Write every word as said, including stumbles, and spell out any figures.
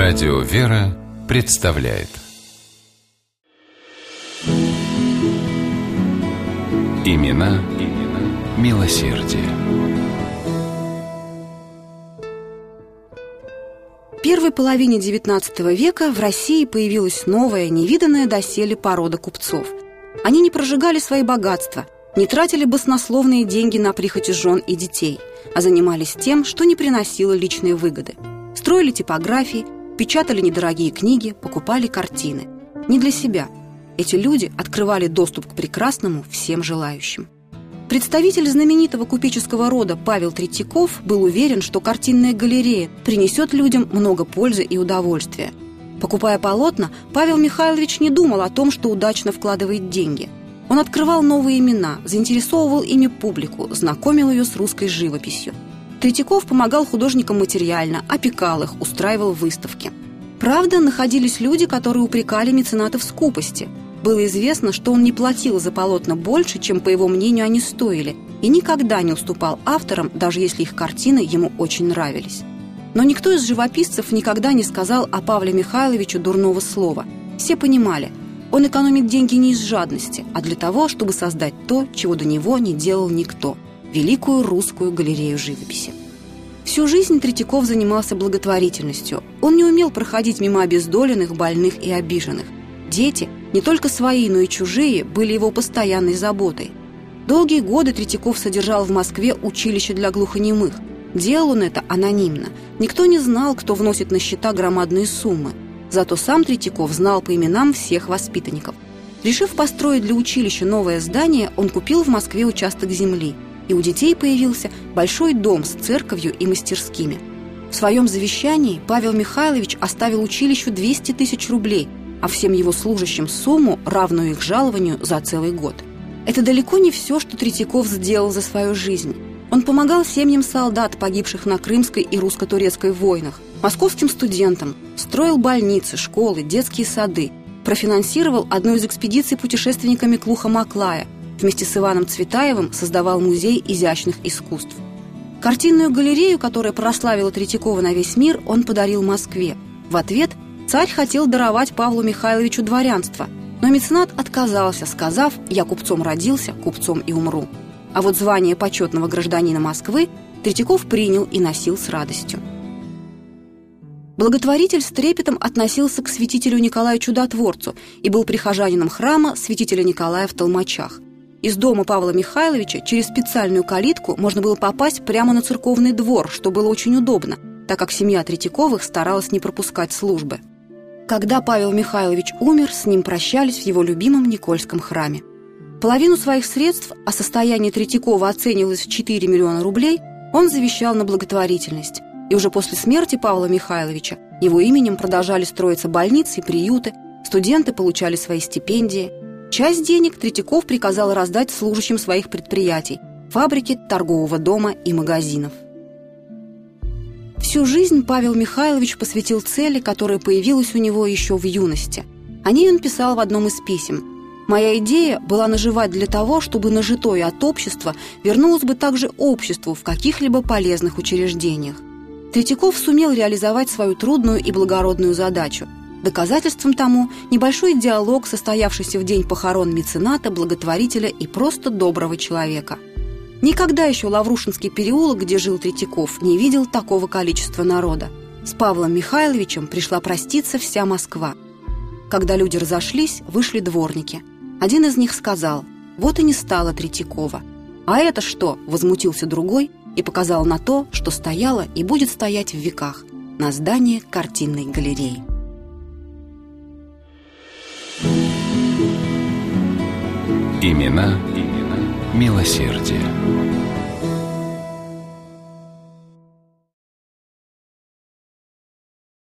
Радио «Вера» представляет Имена, имена милосердия. В первой половине девятнадцатого века в России появилась новая, невиданная доселе порода купцов. Они не прожигали свои богатства, не тратили баснословные деньги на прихоти жен и детей, а занимались тем, что не приносило личные выгоды. Строили типографии, печатали недорогие книги, покупали картины. Не для себя. Эти люди открывали доступ к прекрасному всем желающим. Представитель знаменитого купеческого рода Павел Третьяков был уверен, что картинная галерея принесет людям много пользы и удовольствия. Покупая полотна, Павел Михайлович не думал о том, что удачно вкладывает деньги. Он открывал новые имена, заинтересовывал ими публику, знакомил ее с русской живописью. Третьяков помогал художникам материально, опекал их, устраивал выставки. Правда, находились люди, которые упрекали мецената в скупости. Было известно, что он не платил за полотна больше, чем, по его мнению, они стоили, и никогда не уступал авторам, даже если их картины ему очень нравились. Но никто из живописцев никогда не сказал о Павле Михайловиче дурного слова. Все понимали, он экономит деньги не из жадности, а для того, чтобы создать то, чего до него не делал никто – великую русскую галерею живописи. Всю жизнь Третьяков занимался благотворительностью. Он не умел проходить мимо обездоленных, больных и обиженных. Дети, не только свои, но и чужие, были его постоянной заботой. Долгие годы Третьяков содержал в Москве училище для глухонемых. Делал он это анонимно. Никто не знал, кто вносит на счета громадные суммы. Зато сам Третьяков знал по именам всех воспитанников. Решив построить для училища новое здание, он купил в Москве участок земли. И у детей появился большой дом с церковью и мастерскими. В своем завещании Павел Михайлович оставил училищу двести тысяч рублей, а всем его служащим сумму, равную их жалованию за целый год. Это далеко не все, что Третьяков сделал за свою жизнь. Он помогал семьям солдат, погибших на Крымской и русско-турецкой войнах, московским студентам, строил больницы, школы, детские сады, профинансировал одну из экспедиций путешественниками Клуха-Маклая, вместе с Иваном Цветаевым создавал музей изящных искусств. Картинную галерею, которая прославила Третьякова на весь мир, он подарил Москве. В ответ царь хотел даровать Павлу Михайловичу дворянство, но меценат отказался, сказав: «Я купцом родился, купцом и умру». А вот звание почетного гражданина Москвы Третьяков принял и носил с радостью. Благотворитель с трепетом относился к святителю Николаю Чудотворцу и был прихожанином храма святителя Николая в Толмачах. Из дома Павла Михайловича через специальную калитку можно было попасть прямо на церковный двор, что было очень удобно, так как семья Третьяковых старалась не пропускать службы. Когда Павел Михайлович умер, с ним прощались в его любимом Никольском храме. Половину своих средств, а состояние Третьякова оценивалось в четыре миллиона рублей, он завещал на благотворительность. И уже после смерти Павла Михайловича его именем продолжали строиться больницы и приюты, студенты получали свои стипендии. Часть денег Третьяков приказал раздать служащим своих предприятий, фабрики, торгового дома и магазинов. Всю жизнь Павел Михайлович посвятил цели, которая появилась у него еще в юности. О ней он писал в одном из писем: «Моя идея была наживать для того, чтобы нажитое от общества вернулось бы также обществу в каких-либо полезных учреждениях». Третьяков сумел реализовать свою трудную и благородную задачу. Доказательством тому небольшой диалог, состоявшийся в день похорон мецената, благотворителя и просто доброго человека. Никогда еще Лаврушинский переулок, где жил Третьяков, не видел такого количества народа. С Павлом Михайловичем пришла проститься вся Москва. Когда люди разошлись, вышли дворники. Один из них сказал: «Вот и не стало Третьякова». «А это что?» – возмутился другой и показал на то, что стояло и будет стоять в веках, на здании картинной галереи. Имена, имена милосердия.